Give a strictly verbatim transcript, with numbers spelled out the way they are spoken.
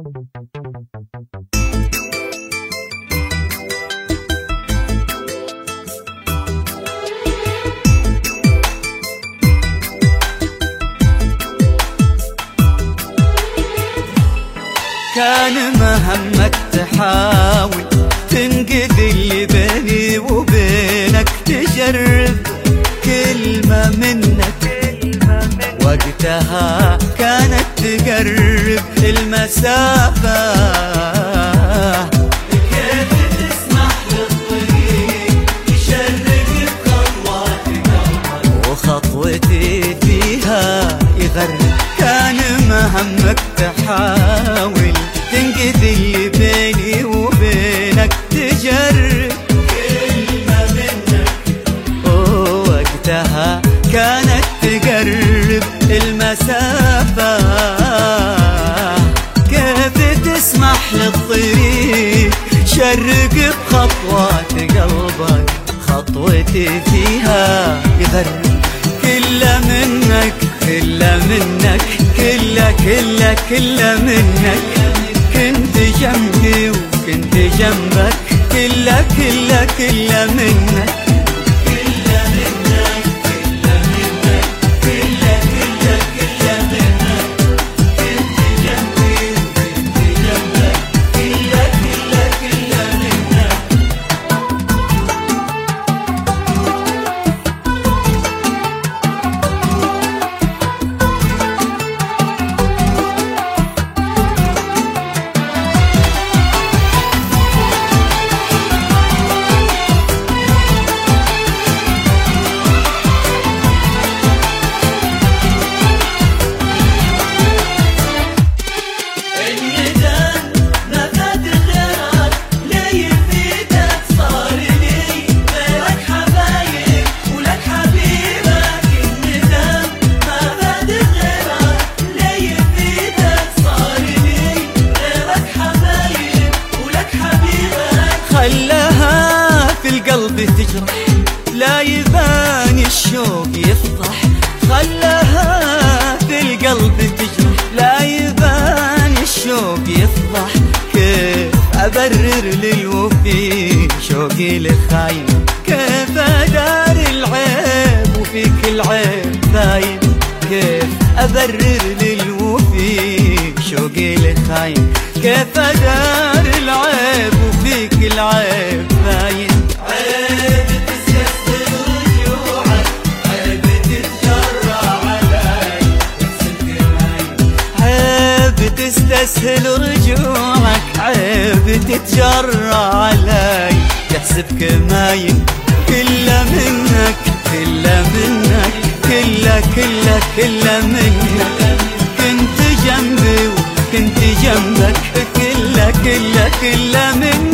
كان مهمك تحاول تنقذ اللي بيني وبينك، تجرب كلمة منك وقتها كانت تقرب المسافة. كيف تسمح للطريق يشرق بخطوات قلبك وخطوتي فيها يغرب. كان مهمك تحاول تنقذ اللي بيني وبينك، تجرب كلمة منك ووقتها كانت تقرب المسافة. كيف تسمح للطريق شرق بخطوات قلبك، خطوتي فيها يغرب. كله منك كله منك كله كله كله منك، كنت جنبي وكنت جنبك، كله كله كله منك. كله منك كله منك كله كله كله منك، كنت جنبي وكنت جنبك، كله كله كله منك. خلها في القلب تجرح لا يبان الشوق يفضح، خلها في القلب تجرح لا يبان الشوق يفضح. كيف أبرر للوفي شوقي لخاين، كيف أدار العيب وفيك العيب باين. كيف أبرر للوفي شوقي لخاين، كيف أدار العيب وفيك العيب باين. عيب تستسهل رجوعك، عيب تتجرع علي تحسب كماين. عيب تستسهل رجوعك، عيب تتجرع علي تحسب كماين. كله منك كله منك كله كله كله منك، كنت جنبي وكنت جنبك، كله كله كله منك.